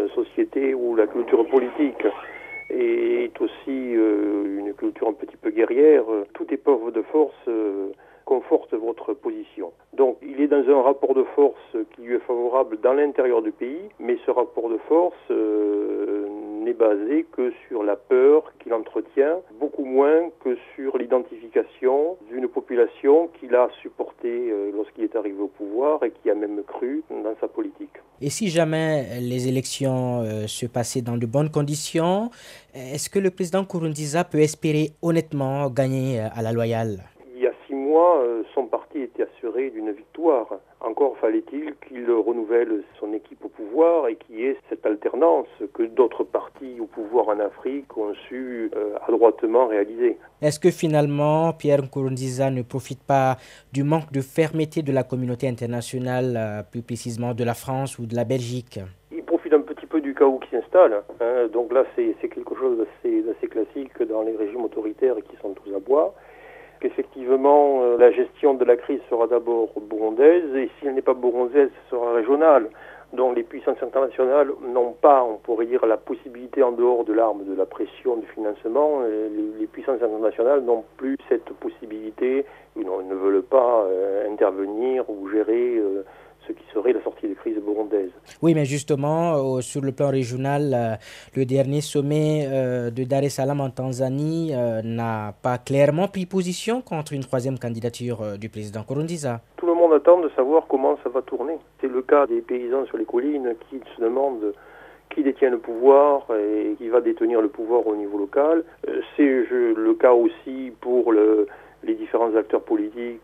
société où la culture politique est aussi une culture un petit peu guerrière. Toute épreuve de force conforte votre position. Donc il est dans un rapport de force qui lui est favorable dans l'intérieur du pays, mais ce rapport de force n'est basé que sur la peur qu'il entretient, beaucoup moins que sur l'identification d'une population qu'il a supportée lorsqu'il est arrivé au pouvoir et qui a même cru dans sa politique. Et si jamais les élections se passaient dans de bonnes conditions, est-ce que le président Nkurunziza peut espérer honnêtement gagner à la loyale? Il y a 6 mois, son parti était assuré d'une victoire. Encore fallait-il qu'il renouvelle son équipe au pouvoir et qu'il y ait cette alternance que d'autres partis au pouvoir en Afrique ont su adroitement réaliser. Est-ce que finalement Pierre Nkurunziza ne profite pas du manque de fermeté de la communauté internationale, plus précisément de la France ou de la Belgique? Il profite un petit peu du chaos qui s'installe. Donc là, c'est quelque chose d'assez classique dans les régimes autoritaires qui sont tous à bois. Effectivement, la gestion de la crise sera d'abord burundaise, et si elle n'est pas burundaise, ce sera régionale. Donc les puissances internationales n'ont pas, on pourrait dire, la possibilité en dehors de l'arme de la pression, du financement. Les puissances internationales n'ont plus cette possibilité, ou non, elles ne veulent pas intervenir ou gérer ce qui serait la sortie de crise burundaise. Oui, mais justement, sur le plan régional, le dernier sommet de Dar es Salaam en Tanzanie n'a pas clairement pris position contre une troisième candidature du président Nkurunziza. Tout le monde attend de savoir comment ça va tourner. C'est le cas des paysans sur les collines qui se demandent qui détient le pouvoir et qui va détenir le pouvoir au niveau local. C'est le cas aussi pour les différents acteurs politiques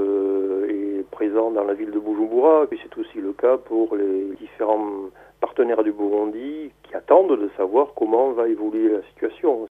et présents dans la ville de Bujumbura. Et c'est aussi le cas pour les différents partenaires du Burundi qui attendent de savoir comment va évoluer la situation.